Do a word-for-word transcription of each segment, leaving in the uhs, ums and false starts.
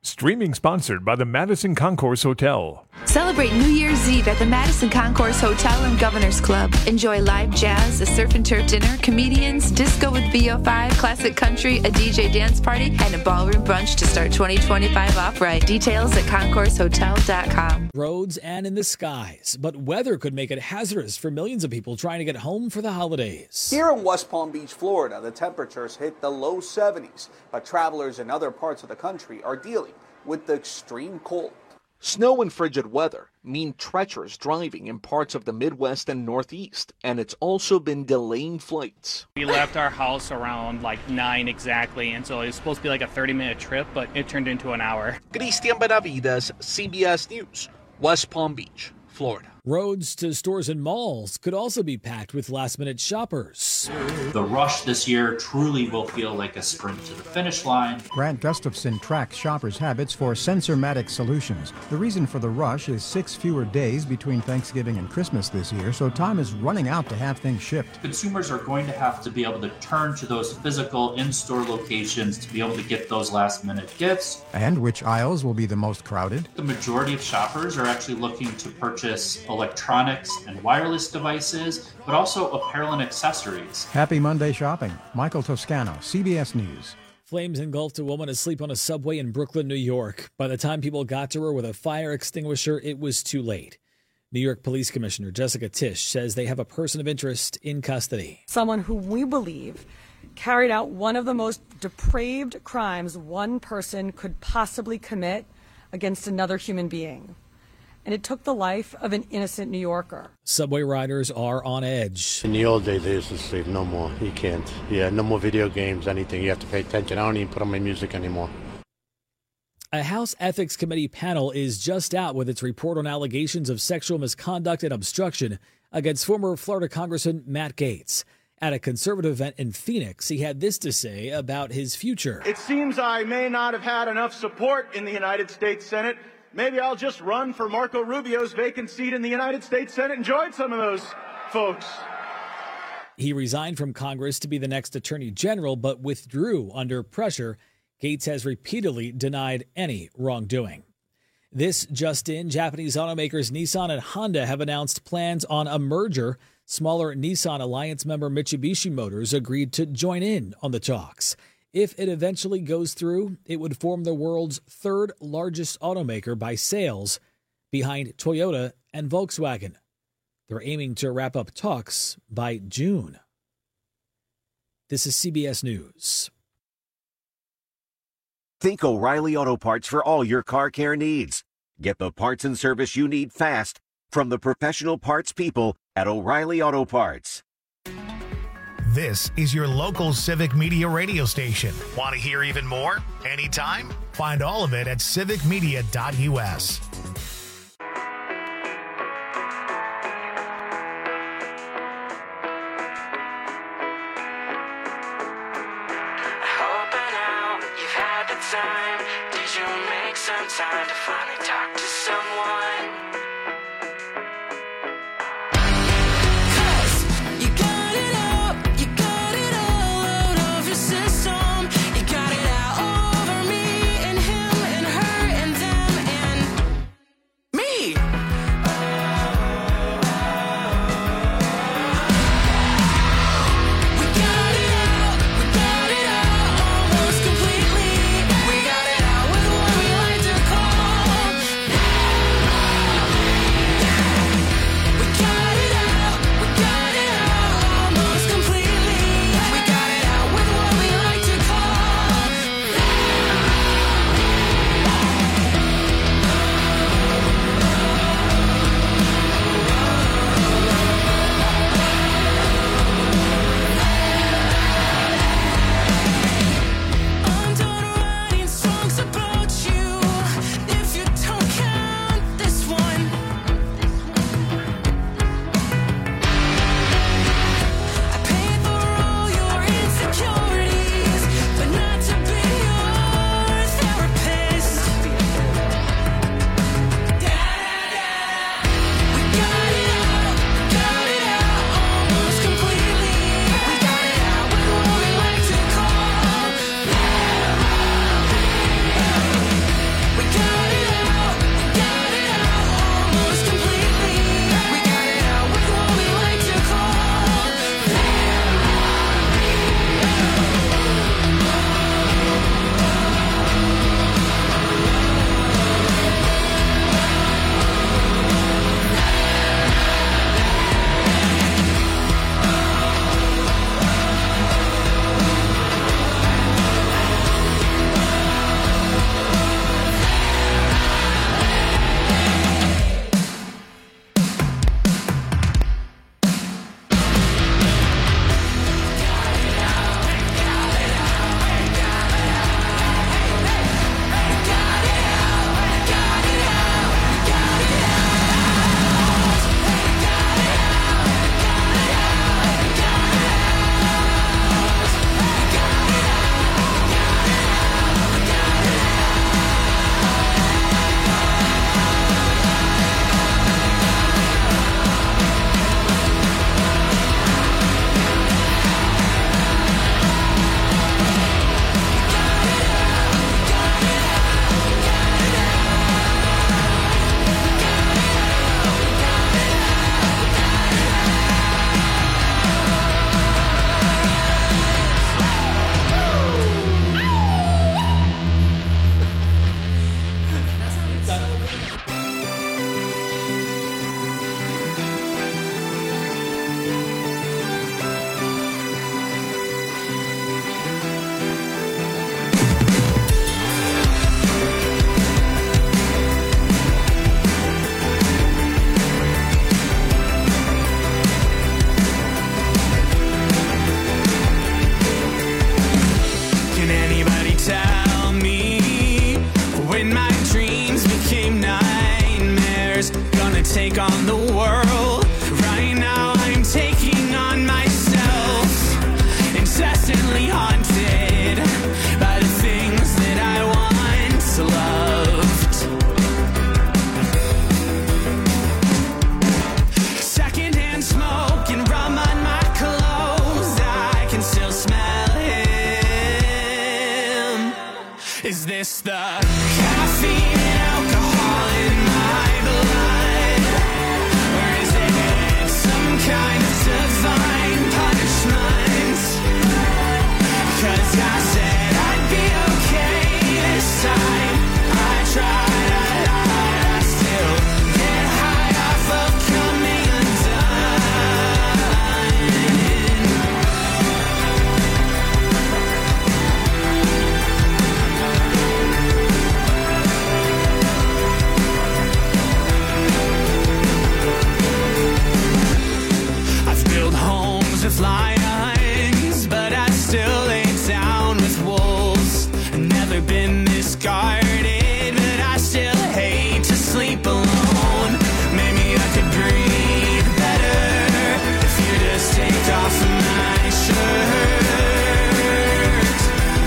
Streaming sponsored by the Madison Concourse Hotel. Celebrate New Year's Eve at the Madison Concourse Hotel and Governor's Club. Enjoy live jazz, a surf and turf dinner, comedians, disco with V O five, classic country, a D J dance party, and a ballroom brunch to start twenty twenty-five off right. Details at concourse hotel dot com. Roads and in the skies, but weather could make it hazardous for millions of people trying to get home for the holidays. Here in West Palm Beach, Florida, the temperatures hit the low seventies, but travelers in other parts of the country are dealing with the extreme cold. Snow and frigid weather mean treacherous driving in parts of the Midwest and Northeast, and it's also been delaying flights. We left our house around like nine exactly, and so it was supposed to be like a thirty minute trip, but it turned into an hour. Cristian Benavides, C B S News, West Palm Beach, Florida. Roads to stores and malls could also be packed with last-minute shoppers. The rush this year truly will feel like a sprint to the finish line. Grant Gustafson tracks shoppers' habits for Sensormatic Solutions. The reason for the rush is six fewer days between Thanksgiving and Christmas this year, so time is running out to have things shipped. Consumers are going to have to be able to turn to those physical in-store locations to be able to get those last-minute gifts. And which aisles will be the most crowded? The majority of shoppers are actually looking to purchase electronics and wireless devices, but also apparel and accessories. Happy Monday shopping. Michael Toscano, C B S News. Flames engulfed a woman asleep on a subway in Brooklyn, New York. By the time people got to her with a fire extinguisher, it was too late. New York Police Commissioner Jessica Tisch says they have a person of interest in custody. Someone who we believe carried out one of the most depraved crimes one person could possibly commit against another human being. And it took the life of an innocent New Yorker. Subway riders are on edge. In the old days, they used to sleep. No more. You can't. Yeah, no more video games, anything. You have to pay attention. I don't even put on my music anymore. A House Ethics Committee panel is just out with its report on allegations of sexual misconduct and obstruction against former Florida Congressman Matt Gaetz. At a conservative event in Phoenix, he had this to say about his future. It seems I may not have had enough support in the United States Senate. Maybe I'll just run for Marco Rubio's vacant seat in the United States Senate and join some of those folks. He resigned from Congress to be the next attorney general, but withdrew under pressure. Gaetz has repeatedly denied any wrongdoing. This just in, Japanese automakers Nissan and Honda have announced plans on a merger. Smaller Nissan Alliance member Mitsubishi Motors agreed to join in on the talks. If it eventually goes through, it would form the world's third largest automaker by sales, behind Toyota and Volkswagen. They're aiming to wrap up talks by June. This is C B S News. Think O'Reilly Auto Parts for all your car care needs. Get the parts and service you need fast from the professional parts people at O'Reilly Auto Parts. This is your local Civic Media radio station. Want to hear even more? Anytime? Find all of it at civic media dot u s. Time to finally talk to someone. take on the world. Right now I'm taking on myself, incessantly haunted by the things that I once loved. Secondhand smoke and rum on my clothes, I can still smell him. Is this the caffeine and alcohol in my blood? Or is it some kind of divine punishment? 'Cause I said I'd be okay this time. I tried, I lied, I still get high off of coming I've built homes with lions, but I still lay down with wolves. Never been discarded, but I still hate to sleep alone. Maybe I could breathe better if you just take off my shirt.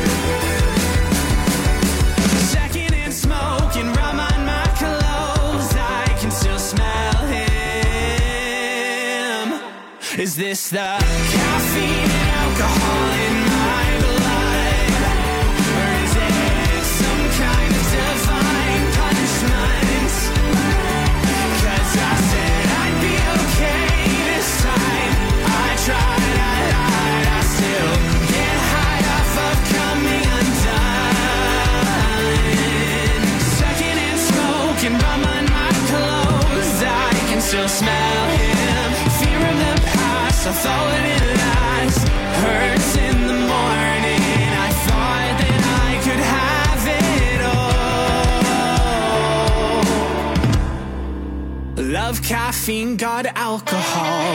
Secondhand smoke and rum on my clothes, I can still smell him. Is this the caffeine and alcohol in my blood? Or is it some kind of divine punishment? 'Cause I said I'd be okay this time. I tried, I lied, I still get high off of coming undone. Secondhand smoke and rum on my clothes, I can still smell him. Fear of the past, I thought it last. Hurts in the morning, I thought that I could have it all. Love caffeine, got alcohol.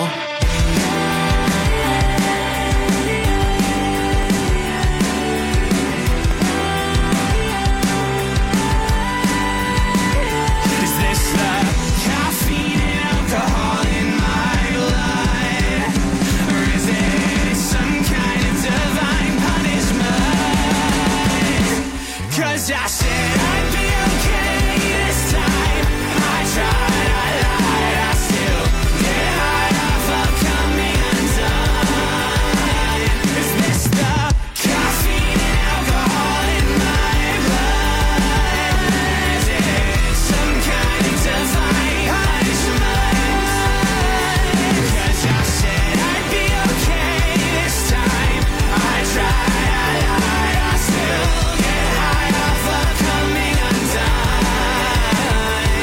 Is this the caffeine and alcohol in my blood? Or is it some kind of divine punishment? 'Cause I said I'd be okay this time. I tried, I lied, I still get high off of coming undone. Is this the caffeine and alcohol in my blood? Is it some kind of divine punishment? 'Cause I said I'd be okay this time. I tried, I lied, I still get high off of coming undone.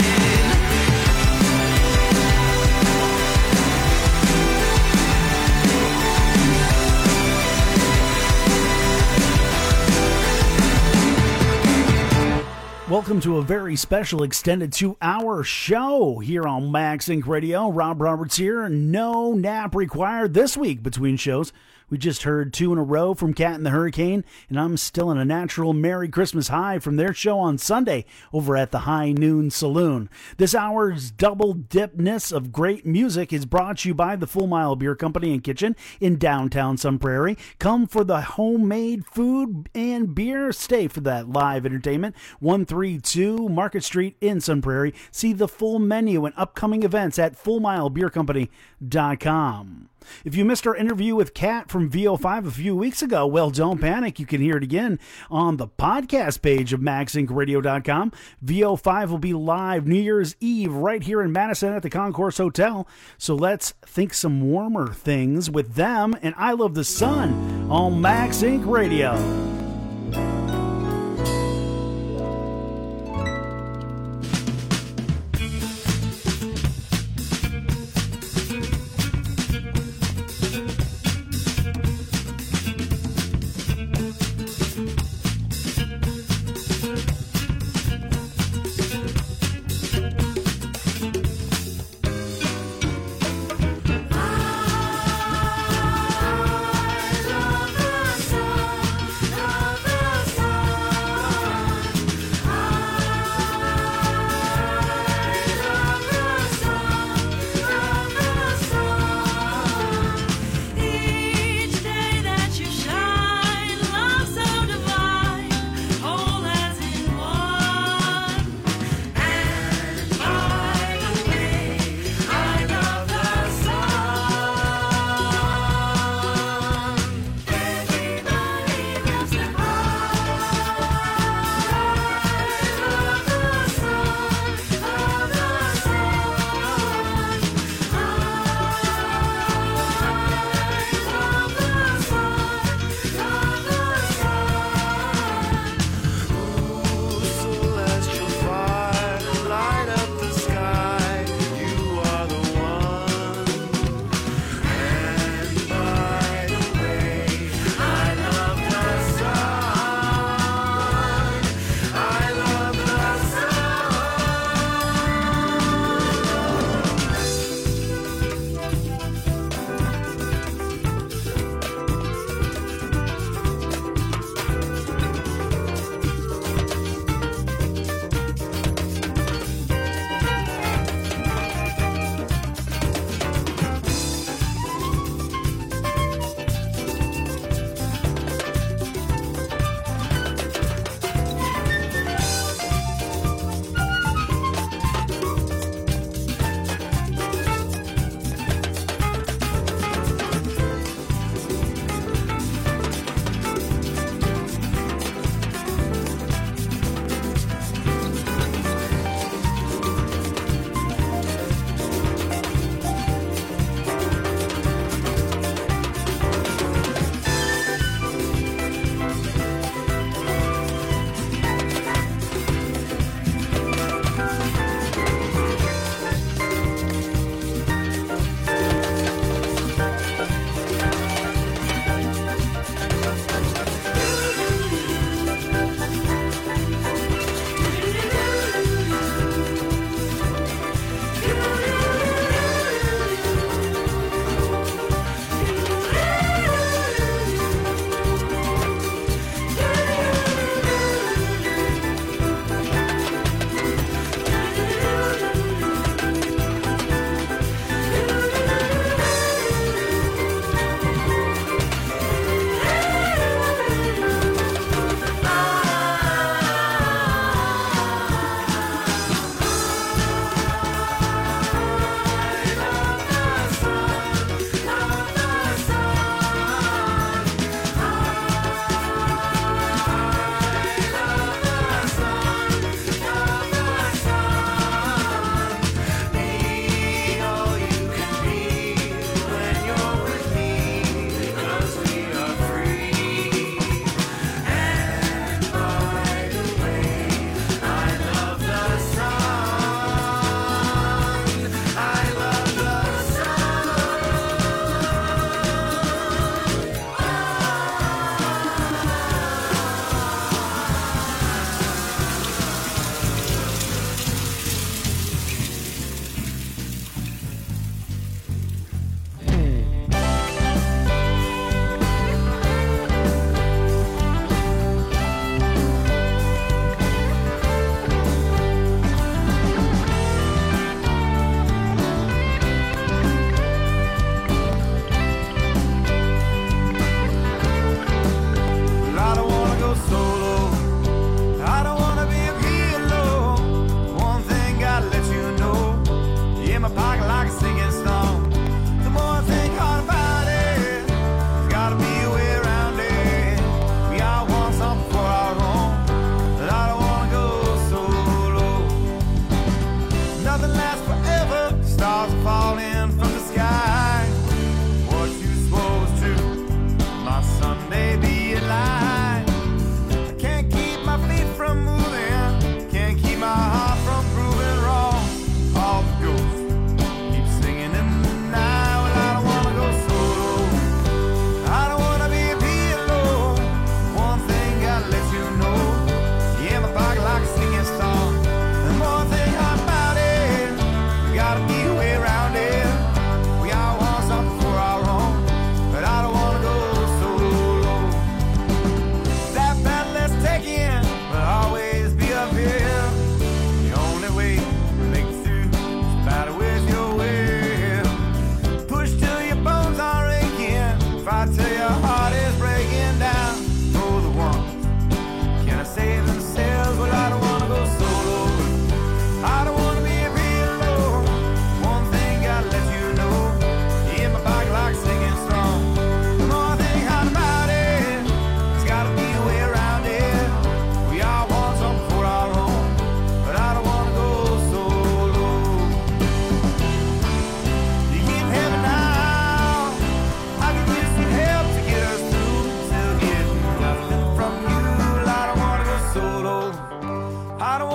Welcome to a very special extended two-hour show here on Max Inc Radio. Rob Roberts here. No nap required this week between shows. We just heard two in a row from Cat and the Hurricane, and I'm still in a natural Merry Christmas high from their show on Sunday over at the High Noon Saloon. This hour's double dipness of great music is brought to you by the Full Mile Beer Company and Kitchen in downtown Sun Prairie. Come for the homemade food and beer. Stay for that live entertainment. one thirty-two Market Street in Sun Prairie. See the full menu and upcoming events at full mile beer company dot com. If you missed our interview with Kat from V O five a few weeks ago, well, don't panic. You can hear it again on the podcast page of max inc radio dot com. V O five will be live New Year's Eve right here in Madison at the Concourse Hotel. So let's think some warmer things with them and I Love the Sun on Max Inc Radio. I love the sun.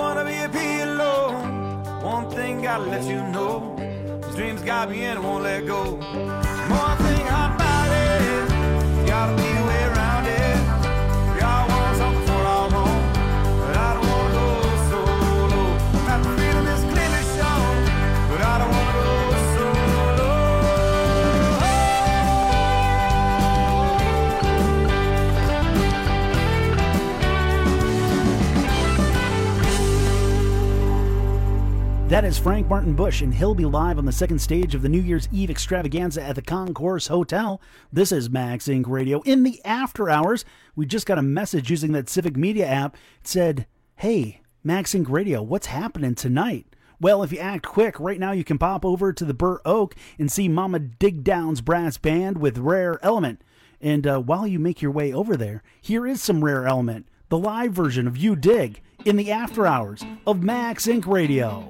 wanna be a P L O. One thing gotta let you know, these dreams got me and I won't let go. One thing hot about it, gotta be a way around it. We all want something for our home, but I don't wanna go so low. Got the freedom is clearly shown, but I don't wanna go so low. That is Frank Martin Bush, and he'll be live on the second stage of the New Year's Eve extravaganza at the Concourse Hotel. This is Max Inc Radio. In the after hours, we just got a message using that Civic Media app. It said, hey, Max Inc Radio, what's happening tonight? Well, if you act quick, right now you can pop over to the Burr Oak and see Mama Digdown's brass band with Rare Element. And uh, while you make your way over there, here is some Rare Element, the live version of You Dig, in the after hours of Max Inc Radio.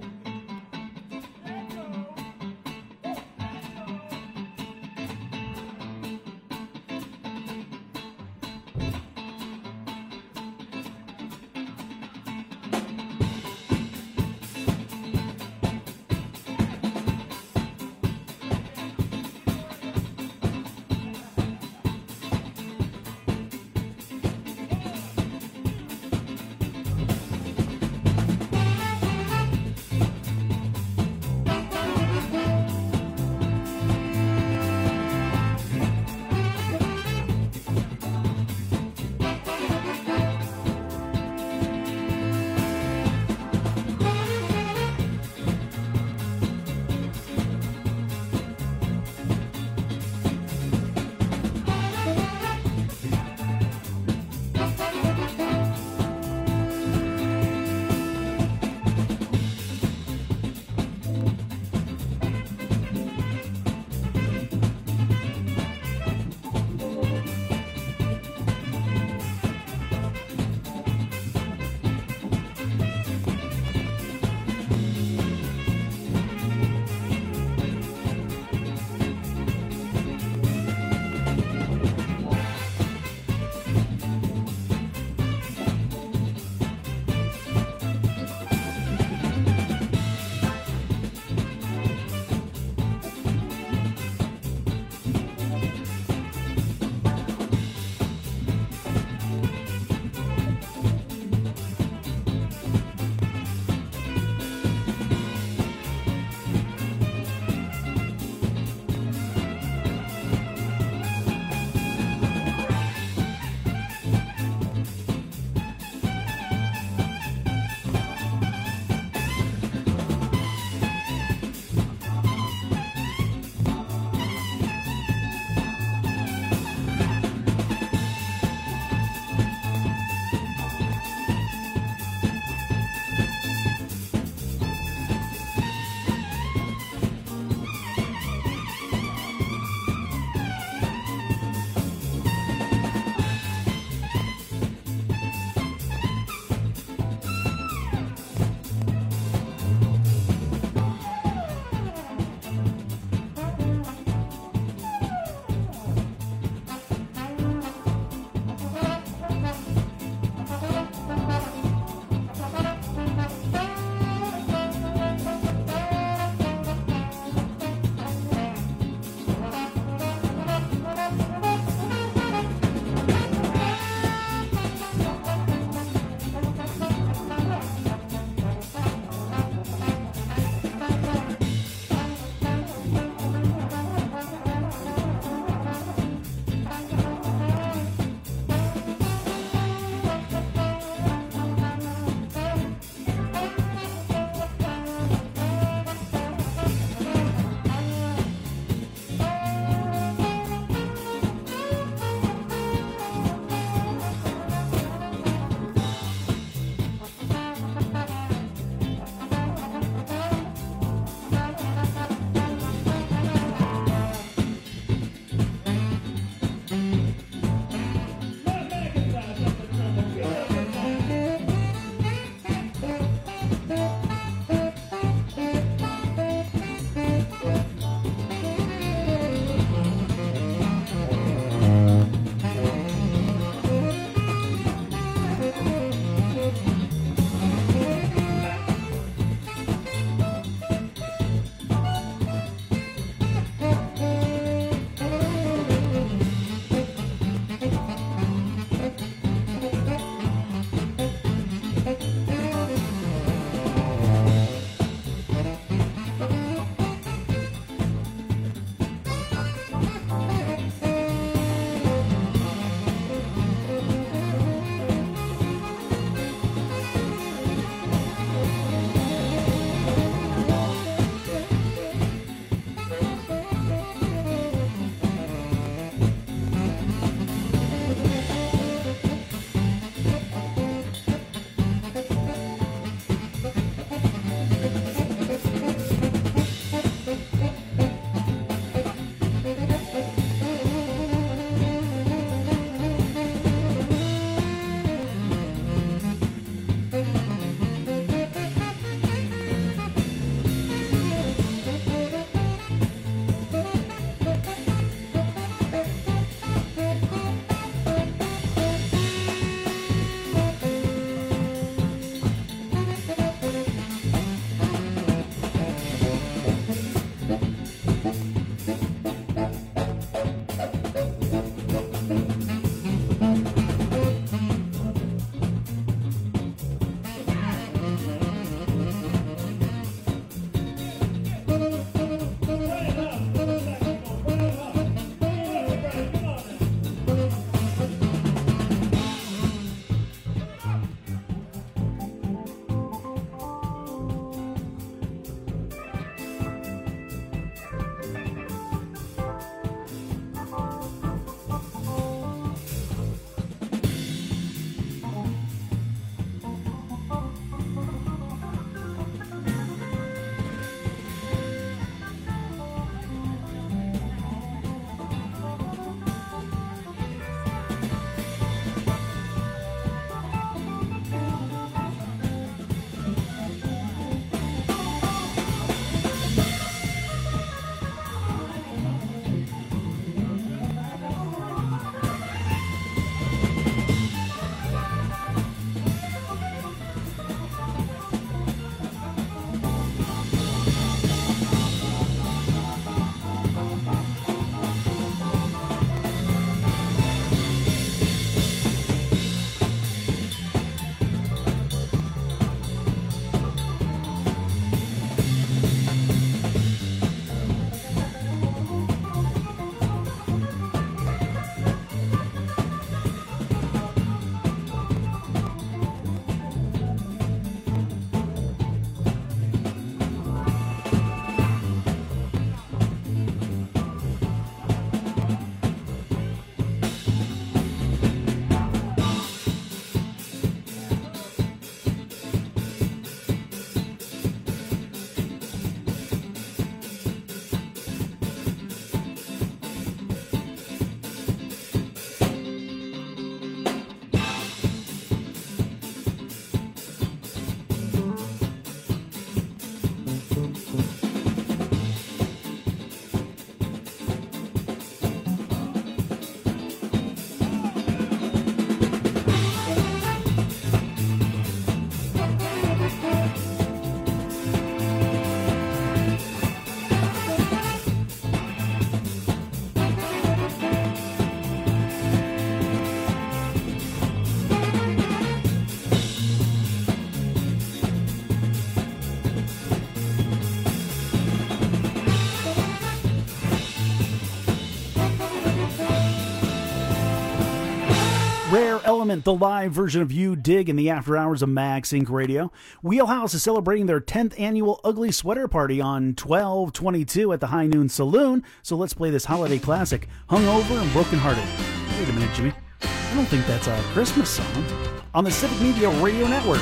Element, the live version of You Dig in the after hours of Max Inc Radio. Wheelhouse is celebrating their tenth annual Ugly Sweater Party on twelve twenty-two at the High Noon Saloon. So let's play this holiday classic, Hungover and Brokenhearted. Wait a minute, Jimmy. I don't think that's a Christmas song. On the Civic Media Radio Network.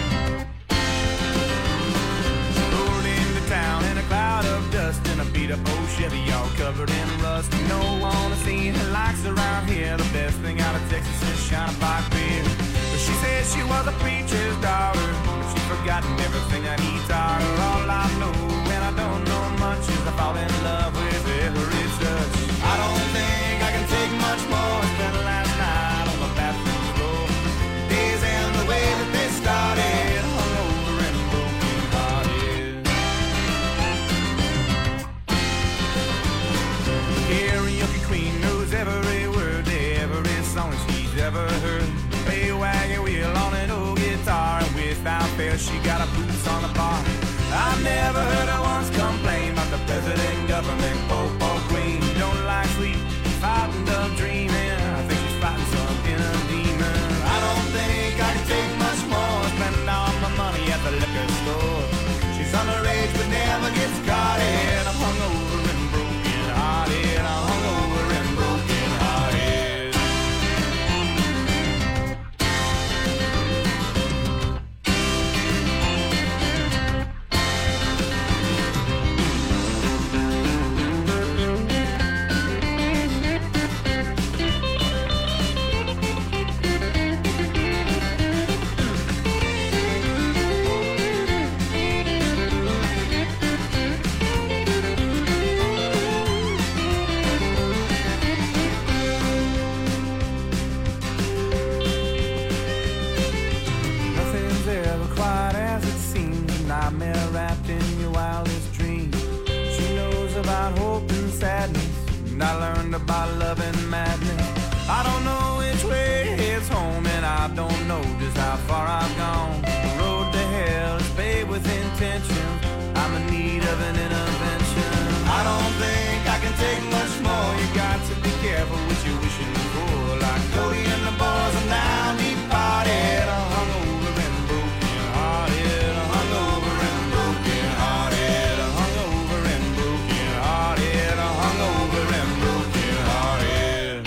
Rolled into town in a cloud of dust in a beat-up old Chevy, all covered in rust. No one has seen her likes around here. The best thing out of Texas is shine black beer. But she said she was a preacher's daughter, but she's forgotten everything that he taught her. All I know, and I don't know much, is I fall in love with every touch. I don't think I can take much more. Spent last night on the bathroom floor. Days end the way that they started, hungover and broken-hearted. Karaoke queen knows every word to every song she's ever heard. Play a wagon wheel on an old guitar, and without fail she got her boots on the bar. I've never heard her once complain about the president, government, pope, or queen. Don't like sleep, fighting of dreaming. I think she's fighting some inner demon. I don't think I can take much more. Spend all my money at the liquor store. She's underage but never gets caught in. I'm hungover and broken hearted. I'm hungover and broken hearted. Nothing's ever quite as it seems. Nightmare wrapped in your wildest dreams. She knows about hope and sadness, and I learned about love and madness. I don't know which way it's home, and I don't know just how far I've gone. The road to hell is paved with intention. I'm in need of an intervention. I don't think I can take much more. You got to be careful what you're wishing for. Like Cody and the boys are now departed. I'm hungover and broken hearted. I'm hungover and broken hearted. I'm hungover and broken hearted. I'm hungover and broken hearted.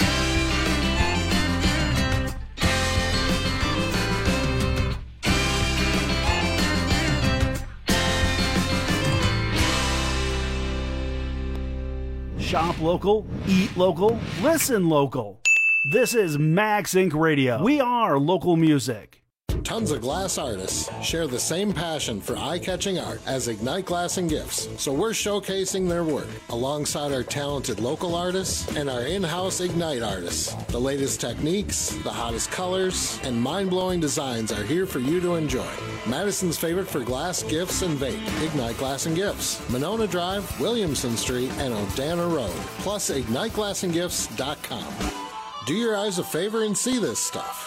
Shop local, eat local, listen local. This is Max Inc Radio. We are local music. Tons of glass artists share the same passion for eye-catching art as Ignite Glass and Gifts, so we're showcasing their work alongside our talented local artists and our in-house Ignite artists. The latest techniques, the hottest colors, and mind-blowing designs are here for you to enjoy. Madison's favorite for glass, gifts, and vape, Ignite Glass and Gifts. Monona Drive, Williamson Street, and Odana Road, plus ignite glass and gifts dot com. Do your eyes a favor and see this stuff.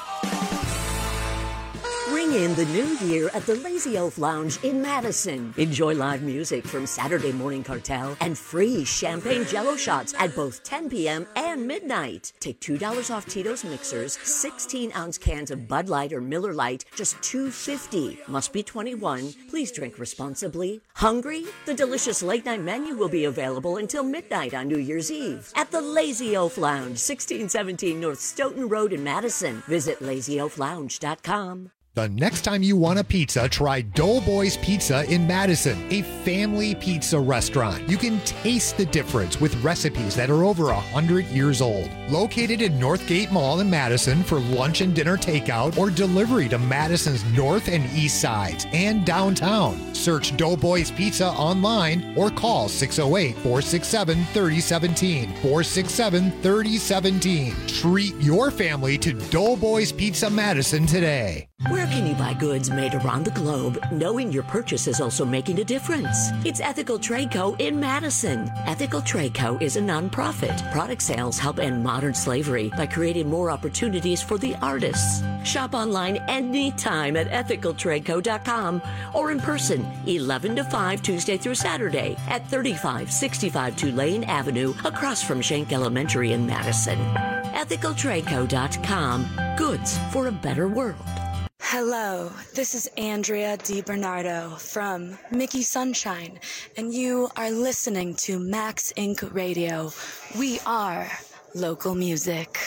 Ring in the new year at the Lazy Oaf Lounge in Madison. Enjoy live music from Saturday Morning Cartel and free champagne jello shots at both ten p.m. and midnight. Take two dollars off Tito's mixers, sixteen ounce cans of Bud Light or Miller Lite, just two dollars and fifty cents. Must be twenty-one. Please drink responsibly. Hungry? The delicious late night menu will be available until midnight on New Year's Eve at the Lazy Oaf Lounge, sixteen seventeen North Stoughton Road in Madison. Visit lazy oaf lounge dot com. The next time you want a pizza, try Doughboys Pizza in Madison, a family pizza restaurant. You can taste the difference with recipes that are over one hundred years old. Located in Northgate Mall in Madison for lunch and dinner takeout or delivery to Madison's north and east sides and downtown. Search Doughboys Pizza online or call six oh eight, four six seven, three oh one seven, four six seven, three oh one seven. Treat your family to Doughboys Pizza Madison today. Where can you buy goods made around the globe, knowing your purchase is also making a difference? It's Ethical Trade Co. in Madison. Ethical Trade Co. is a nonprofit. Product sales help end modern slavery by creating more opportunities for the artists. Shop online anytime at ethical trade co dot com or in person, eleven to five, Tuesday through Saturday at thirty-five sixty-five Tulane Avenue, across from Schenck Elementary in Madison. ethical trade co dot com. Goods for a better world. Hello, this is Andrea DiBernardo from Mickey Sunshine, and you are listening to Max Incorporated. Radio. We are local music.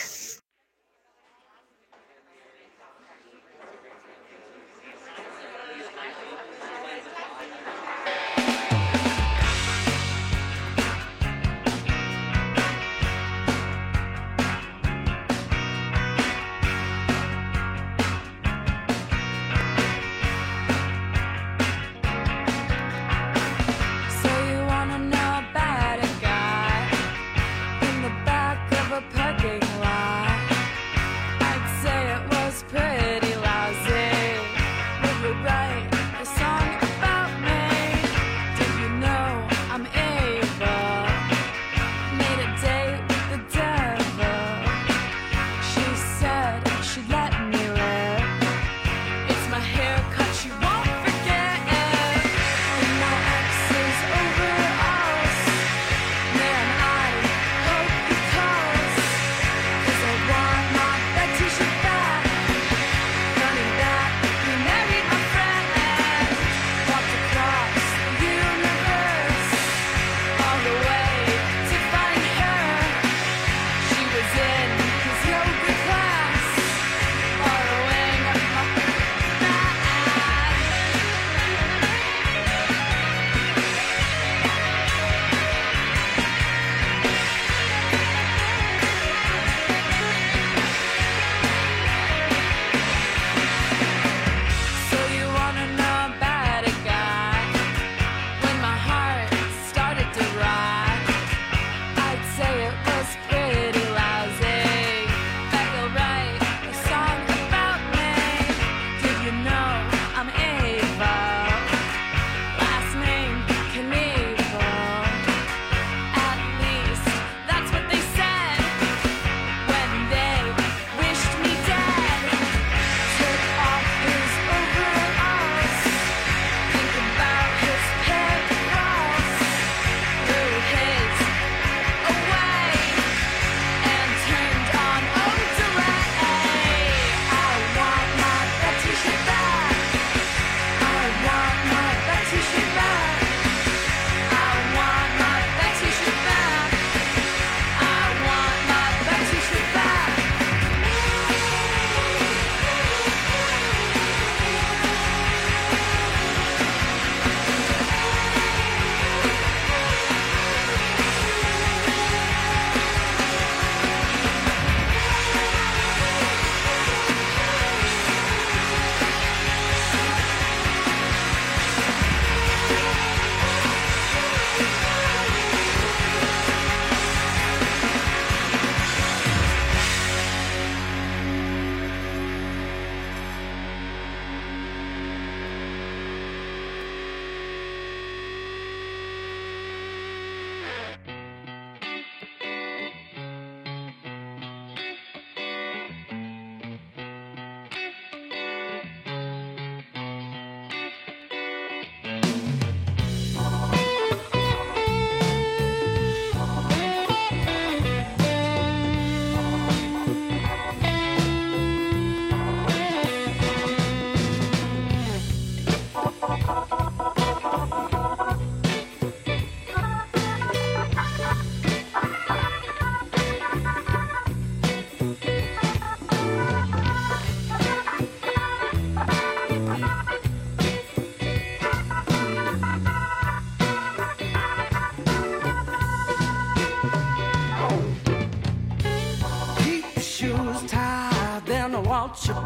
want you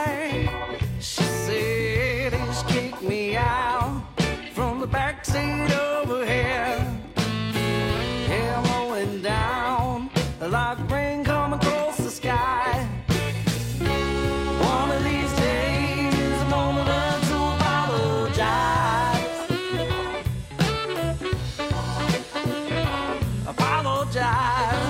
by. She said he's kicked me out from the backseat over here. Hair rolling down like rain coming across the sky. One of these days I'm gonna learn to apologize. Apologize.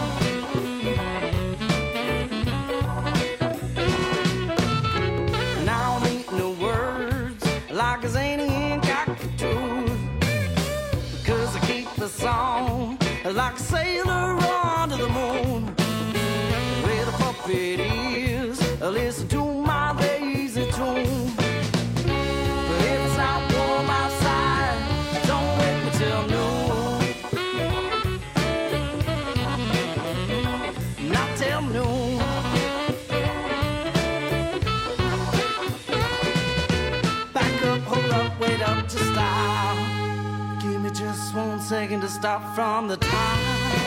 Now I'm eating the words like a zany and cockatoo, because I keep the song like a sailor on to the moon with it is. Listen to my lazy tune. But if it's not warm outside, don't wait until noon. Not till noon. Back up, hold up, wait up to stop. Give me just one second to stop from the time.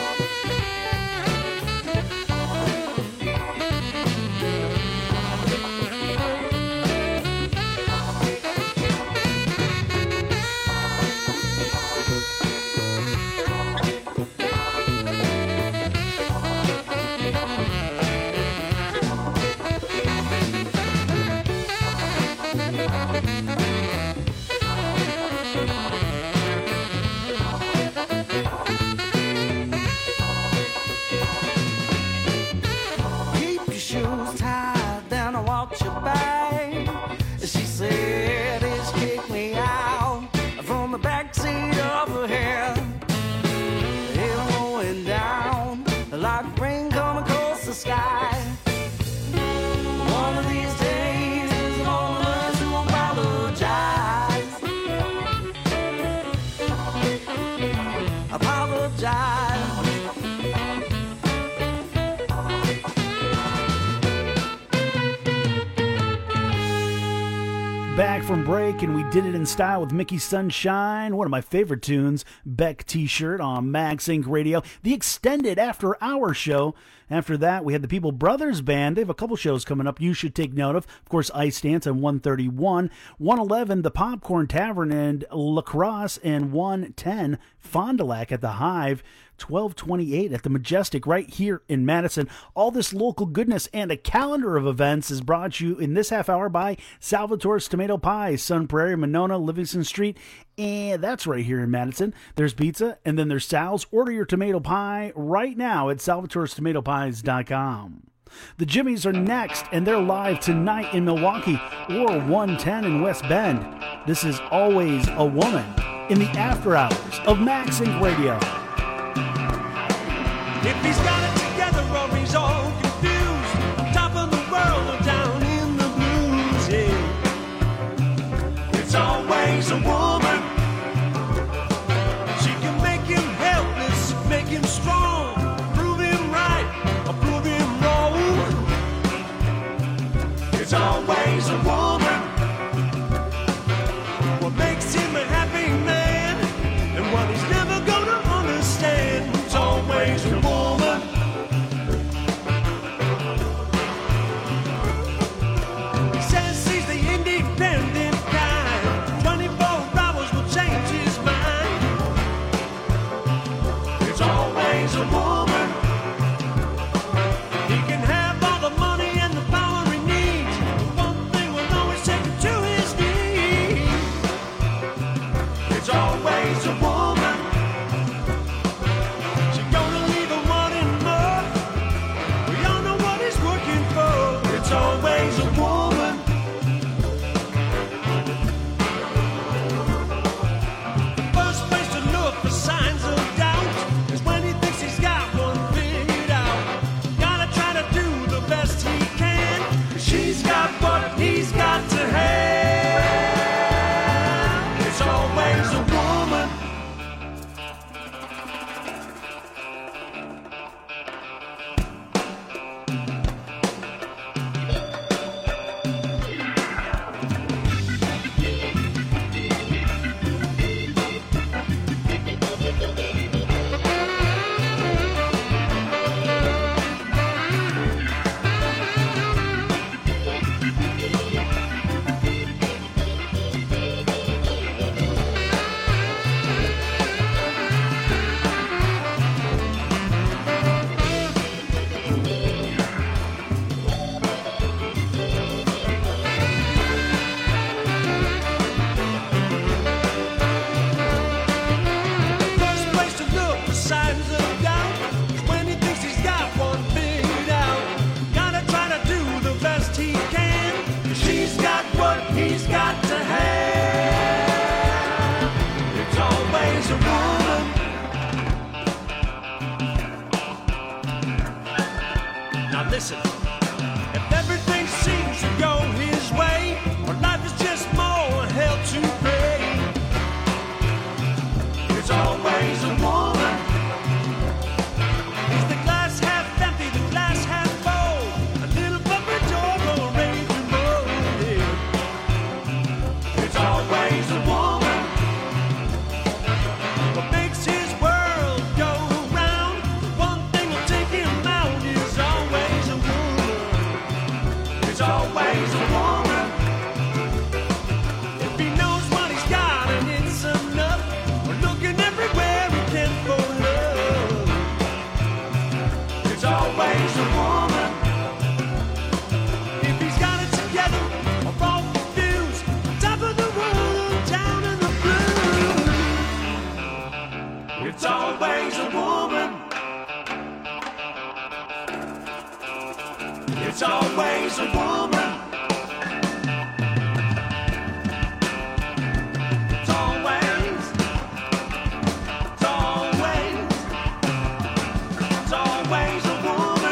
Back from break, and we did it in style with Mickey Sunshine, one of my favorite tunes, Beck T-shirt on Max Inc Radio, the extended after hour show. After that, we had the People Brothers Band. They have a couple shows coming up you should take note of. Of course, Ice Dance on one thirty-one, one eleven, the Popcorn Tavern and La Crosse, and one ten, Fond du Lac at the Hive, twelve twenty-eight at the Majestic right here in Madison. All this local goodness and a calendar of events is brought you in this half hour by Salvatore's Tomato Pies, Sun Prairie, Monona, Livingston Street, and that's right here in Madison. There's pizza, and then there's Sal's. Order your tomato pie right now at salvatores tomato pies dot com. The Jimmies are next, and they're live tonight in Milwaukee or one ten in West Bend. This is Always a Woman in the after hours of Max Inc Radio. If he's got it together or he's all confused, top of the world or down in the blues, yeah. It's always a woman. She can make him helpless, make him strong, prove him right or prove him wrong. It's always a woman. What makes him a happy man and what he's never gonna understand. It's always a woman. It's always a woman. It's always a woman. It's always, it's always, it's always a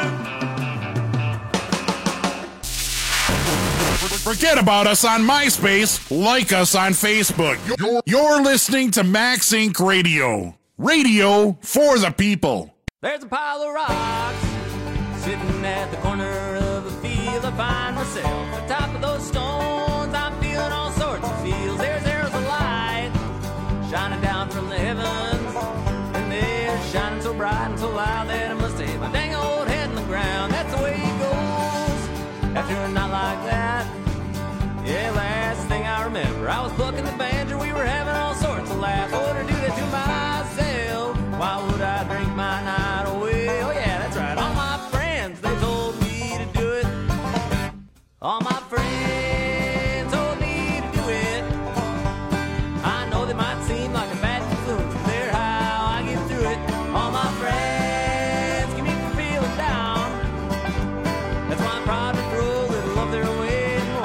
woman. Forget about us on MySpace. Like us on Facebook. You're, you're listening to Max Incorporated. Radio. Radio for the people. There's a pile of rocks sitting at the corner of a field. I find myself at the top of those stones. I'm feeling all sorts of feels. There's arrows of light shining down from the heavens, and they're shining so bright and so loud that I must hit my dang old head in the ground. That's the way it goes after a night like that. Yeah, last thing I remember, I was plucking the banjo. We were having all sorts of laughs. What would I do that to myself? Why would I drink my night away? Oh yeah, that's right. All my friends, they told me to do it. All my friends told me to do it. I know they might seem like a bad influence, but they're how I get through it. All my friends keep me from feeling down. That's why I'm proud to throw a little of their way.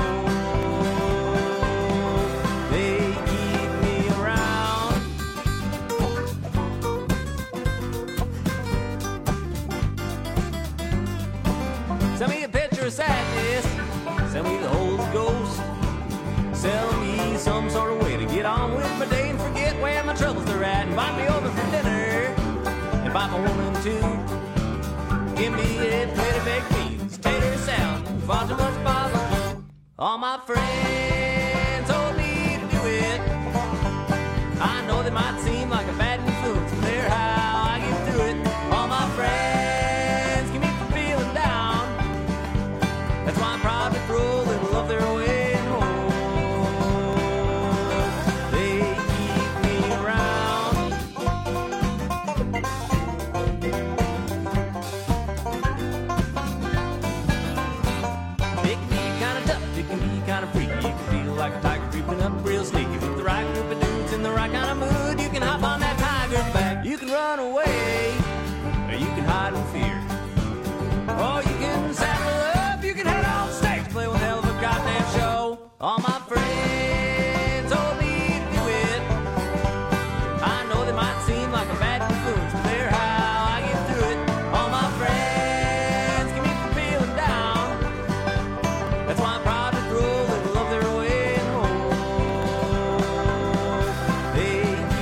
Send me a picture of sadness, send me the Holy Ghost. Sell me some sort of way to get on with my day and forget where my troubles are at. Invite me over for dinner, invite my woman too. Give me a plate of baked beans, tater salad, far too much bottle. All my friends told me to do it. I know they might seem like a bad influence, but they're how I get through it. All my friends keep me from feeling down. That's why I'm proud to throw a little of their way home. They keep me around. It can be kind of tough, it can be kind of freaky. You can feel like a tiger creeping up real sneaky. With the right group of dudes in the right kind of mood, you can hop on that tiger's back. You can run away, or you can hide in fear. Or you can saddle up, you can head on stage, play one hell of a goddamn show. All my friends told me to do it. I know they might seem like a bad influence, but they're how I get through it. All my friends keep me from feeling down. That's why I'm proud to throw a little of their way home. They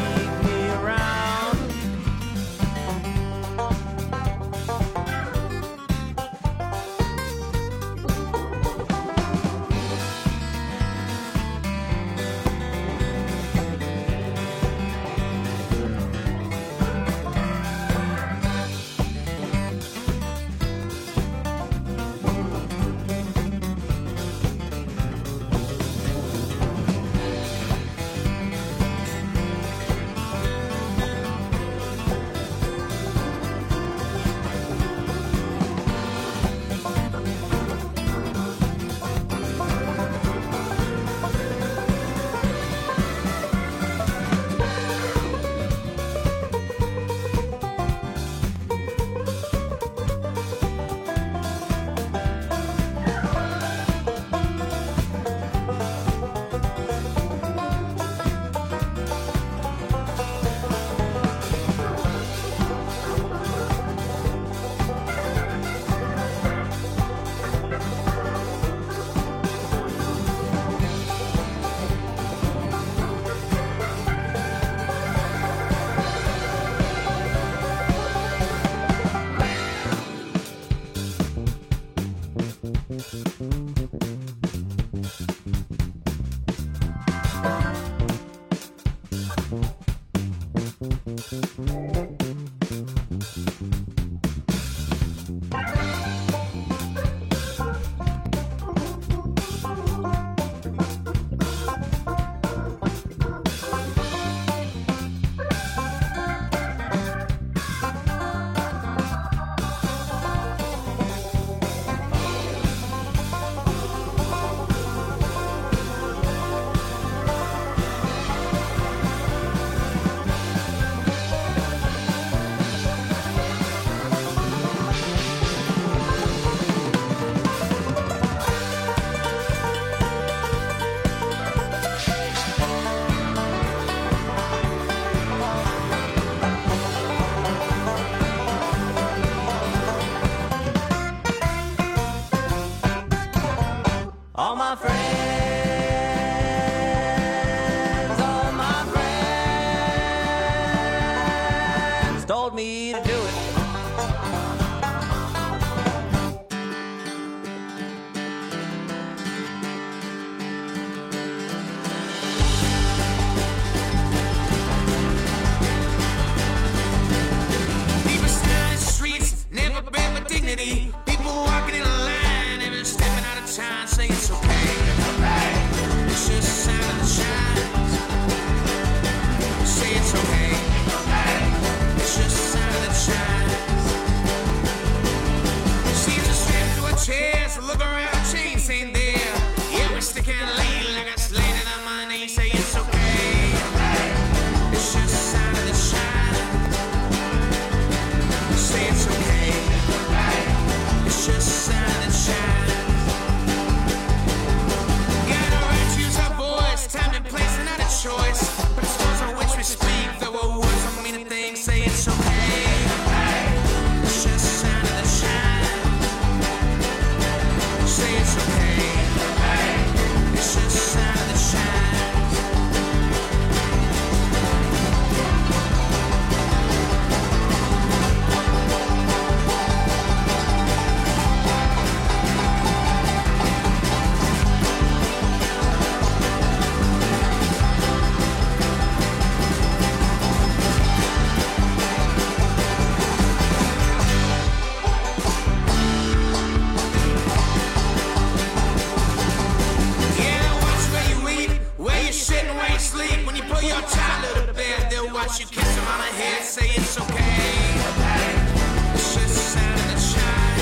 watch you kiss him on the head, say it's okay. It's just the sound of the chime.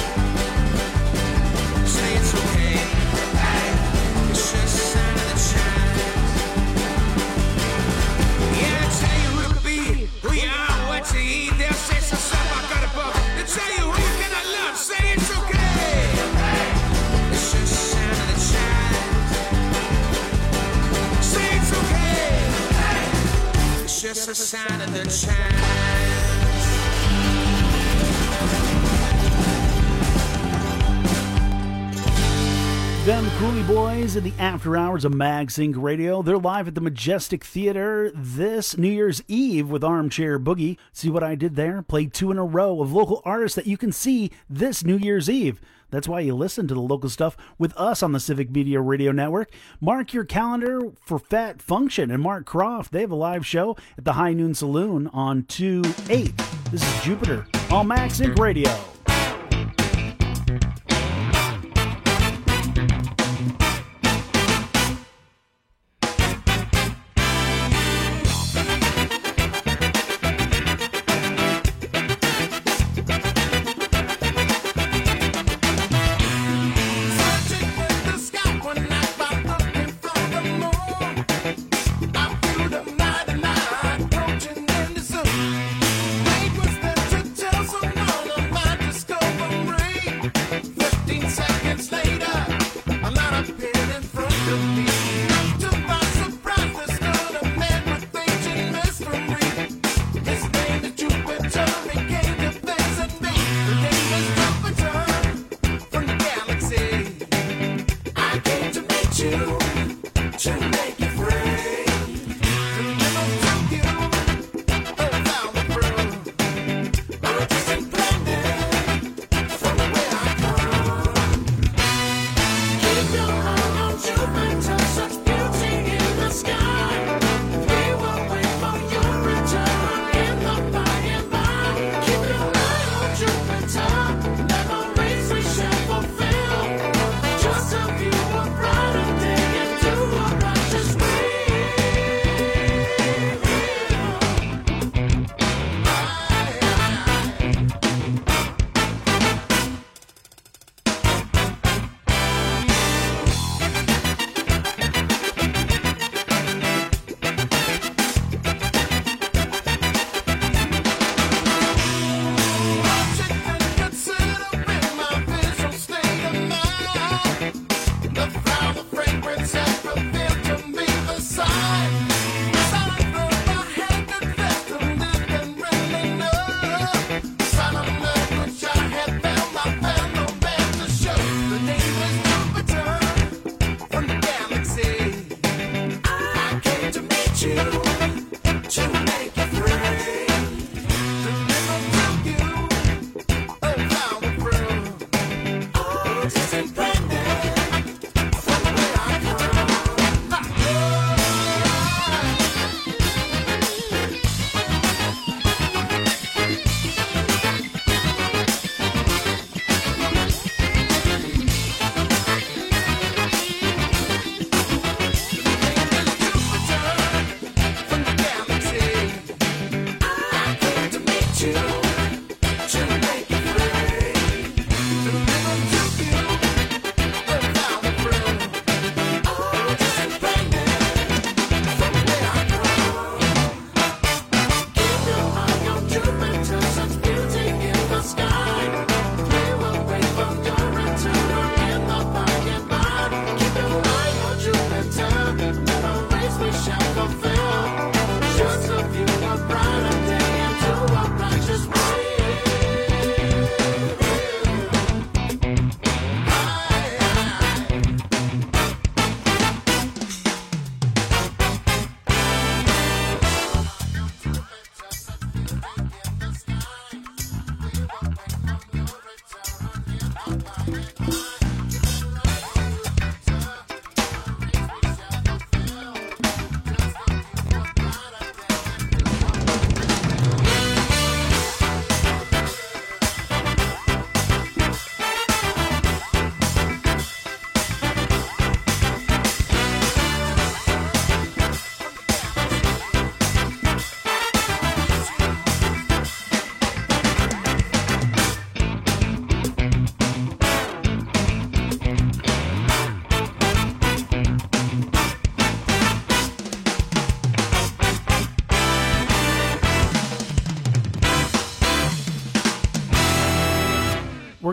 Say it's okay. It's just the sound of the chime. Yeah, I tell you who to be, who you are, what to eat. They'll say some stuff I got above. They'll tell you who you cannot love. Say it's okay. It's just the sound of the chime. Say it's okay. It's just the sound of the chime. Them Cooley Boys in the after hours of MagSync Radio. They're live at the Majestic Theater this New Year's Eve with Armchair Boogie. See what I did there? Played two in a row of local artists that you can see this New Year's Eve. That's why you listen to the local stuff with us on the Civic Media Radio Network. Mark your calendar for Fat Function and Mark Croft. They have a live show at the High Noon Saloon on two eight. This is Jupiter on MagSync Radio. Approaching in the sun. Wait, was that to tell someone of my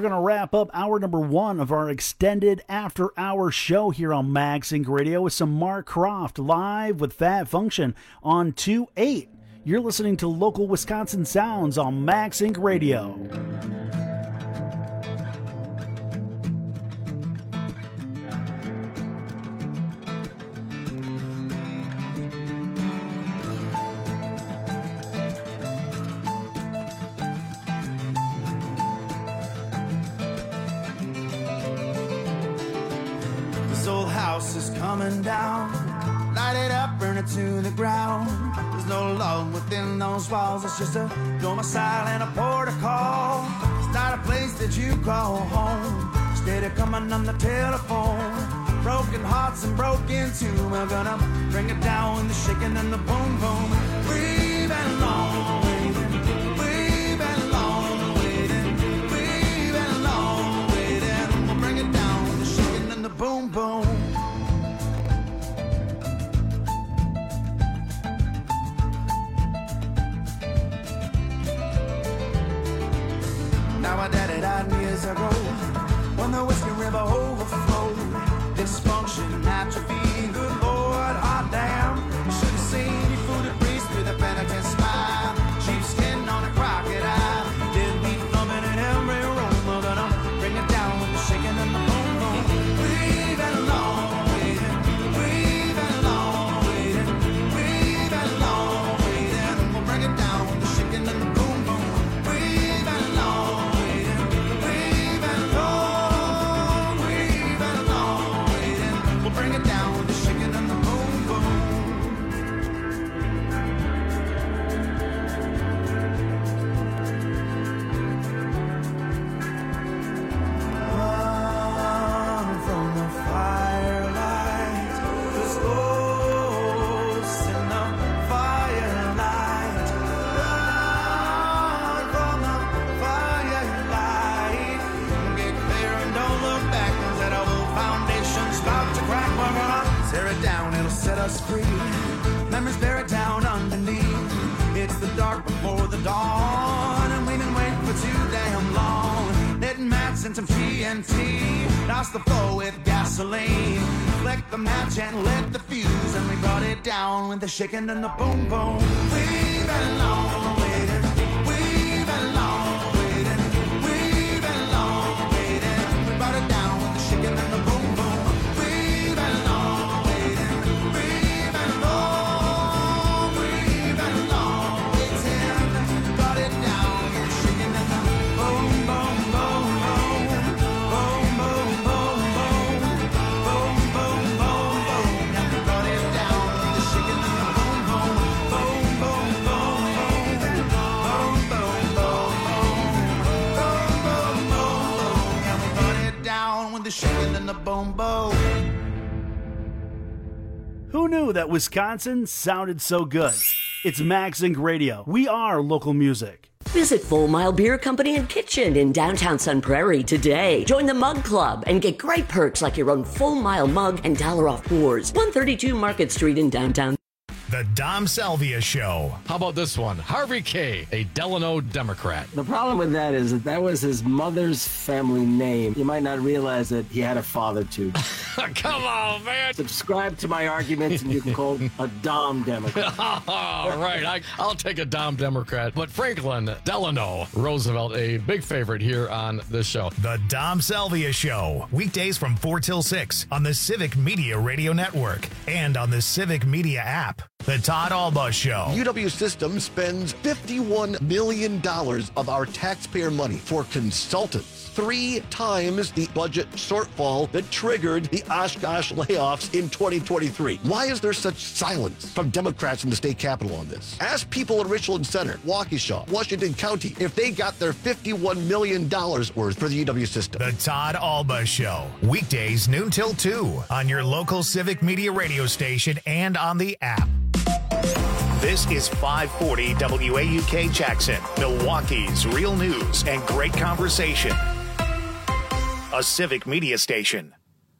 going to wrap up hour number one of our extended after-hour show here on Max Inc Radio with some Mark Croft live with Fat Function on two eight. You're listening to local Wisconsin sounds on Max Inc Radio. This old house is coming down. Light it up, burn it to the ground. There's no love within those walls. It's just a domicile and a port of call. It's not a place that you call home. Instead of coming on the telephone. Broken hearts and broken too. We're gonna bring it down with the shaking and the boom boom. We've been long waiting. We've been long waiting. We've been long waiting. We'll bring it down with the shaking and the boom boom. Now my daddy died years ago when the Whiskey River overflowed. Dysfunction, atrophy, good Lord, hot damn. Should have seen you fooded priest with a penitent smile. Sheepskin on a crocodile. Deadbeat thumping in every room. We're gonna bring it down with the shaking and the boom boom. We've been long waiting. We've been long waiting. We've been long waiting. We'll bring it down with the shaking and the boom boom. We've been long waiting. We've been long. We've been long waiting. We'll bring it down with the shaking and the boom boom. Run from the firelight. There's ghosts in the firelight. Run from the firelight. Get clear and don't look back. That old foundation's about to crack. We're gonna tear it down, it'll set us free. Memories buried down underneath. It's the dark before the dawn, and we've been waiting for too damn long. Knitting mats and some T N T. Douse the floor with gasoline. Flick the match and lit the fuse, and we brought it down with the shaking and the boom boom. We've been long waiting. We've been long waiting. We've been long waiting. We brought it down with the shaking and the boom boom. We've been long waiting. We've been long. We've been long waiting. We brought it down with the shaking and the boom boom boom boom. Boom boom boom boom. Boom boom boom boom. Yeah, we brought it down with the shaking and the boom boom. Boom boom boom boom. Boom boom boom boom. Boom boom boom boom. Yeah, we brought it down with the shaking and the boom boom. Who knew that Wisconsin sounded so good? It's Max Inc Radio. We are local music. Visit Full Mile Beer Company and Kitchen in downtown Sun Prairie today. Join the Mug Club and get great perks like your own Full Mile mug and dollar off pours. one thirty-two Market Street in downtown. The Dom Salvia Show. How about this one? Harvey K., a Delano Democrat. The problem with that is that that was his mother's family name. You might not realize that he had a father too. Come on, man. Subscribe to my arguments and you can call a Dom Democrat. All right, I, I'll take a Dom Democrat. But Franklin Delano Roosevelt, a big favorite here on this show. The Dom Salvia Show. Weekdays from four till six on the Civic Media Radio Network and on the Civic Media app. The Todd Alba Show. U W Systems spends fifty-one million dollars of our taxpayer money for consultants. Three times the budget shortfall that triggered the Oshkosh layoffs in twenty twenty-three. Why is there such silence from Democrats in the state capitol on this? Ask people in Richland Center, Waukesha, Washington County if they got their fifty-one million dollars worth for the U W system. The Todd Alba Show. Weekdays noon till two on your local Civic Media radio station and on the app. This is five forty W A U K Jackson, Milwaukee's real news and great conversation. A Civic Media station.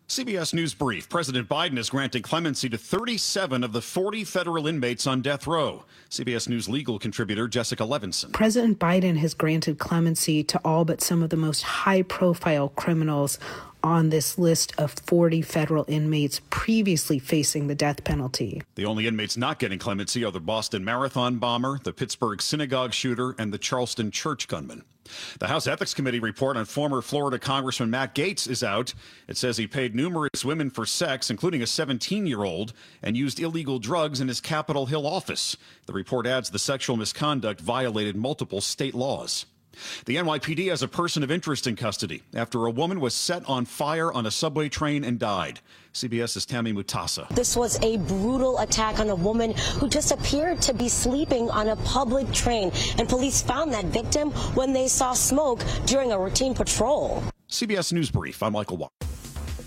C B S News Brief. President Biden has granted clemency to thirty-seven of the forty federal inmates on death row. C B S News legal contributor Jessica Levinson. President Biden has granted clemency to all but some of the most high-profile criminals on this list of forty federal inmates previously facing the death penalty. The only inmates not getting clemency are the Boston Marathon bomber, the Pittsburgh synagogue shooter, and the Charleston church gunman. The House Ethics Committee report on former Florida Congressman Matt Gaetz is out. It says he paid numerous women for sex, including a seventeen-year-old, and used illegal drugs in his Capitol Hill office. The report adds the sexual misconduct violated multiple state laws. The N Y P D has a person of interest in custody after a woman was set on fire on a subway train and died. CBS's Tammy Mutasa. This was a brutal attack on a woman who just appeared to be sleeping on a public train, and police found that victim when they saw smoke during a routine patrol. C B S News Brief. I'm Michael Walker.